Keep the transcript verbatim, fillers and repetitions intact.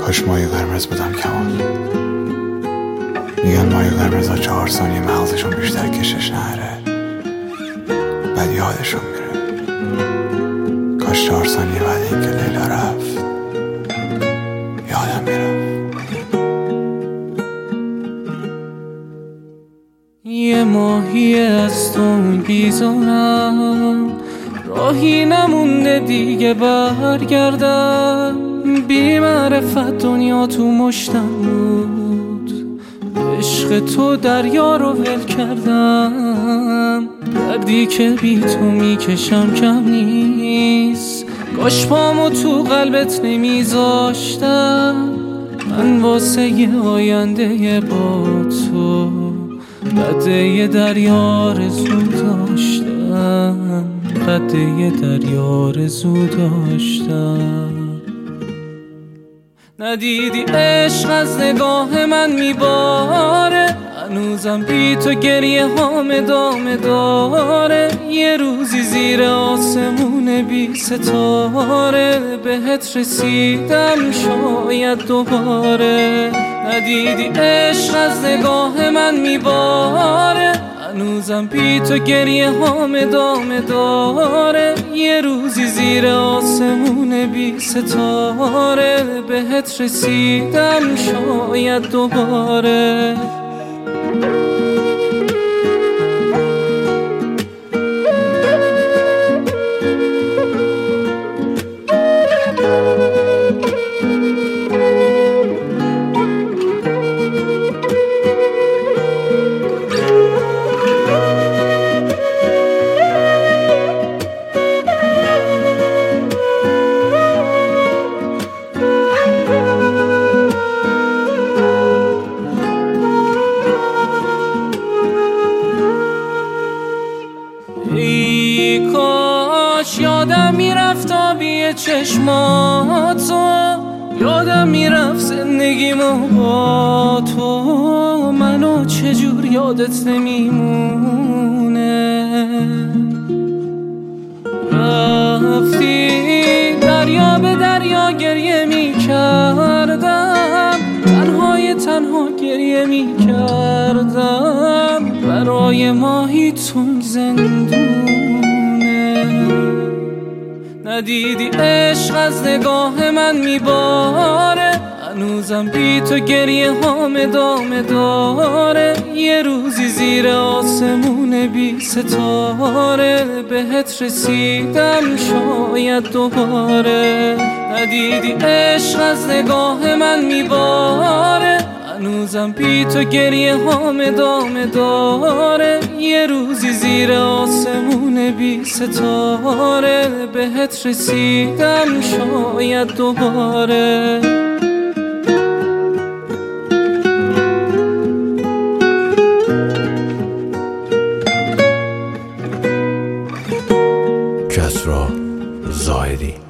کاش مایه قرمز بودم کمان. میگن مایه قرمز ها چهار ثانیه مغزشون بیشتر کشش نهره، بعد یادشون میره. کاش چهار ثانیه بعد اینکه لیلا رفت یادم میرفت. یه ماهی از تو بیزارم، راهی نمونده دیگه برگردم. بی معرفت دنیا تو مشتم بود، عشق تو دریا رو ول کردم. دردی که بی تو میکشم کم نیست، کاش پامو تو قلبت نمیذاشتم. من واسه یه آینده با تو قده یه دریا رزو داشتم، قده یه دریا رزو داشتم. ندیدی عشق از نگاه من میباره، هنوزم بی تو گریه هام ادامه داره. یه روزی زیر آسمون بی ستاره بهت رسیدم شاید دوباره. ندیدی عشق از نگاه من میباره، هنوزم بی تو گریه هام ادامه داره. یه روزی زیر آسمون بی ستاره بهت رسیدم شاید دوباره. ای کاش یادم میرفت آبی چشماتو، یادم میرفت زندگیمو با تو. منو چجور یادت نمیمونه، رفتی دریا به دریا گریه میکردم، تنهای تنها گریه میکردم. برای ماهی تون زندونه. ندیدی عشق از نگاه من میباره، هنوزم بی تو گریه هام ادامه داره. یه روزی زیر آسمون بی ستاره بهت رسیدم شاید دوباره. ندیدی عشق از نگاه من میباره، هنوزم بی تو گریه هام ادامه داره. یه روزی زیر آسمون بی ستاره بهت رسیدم شاید دوباره. کسری زاهدی.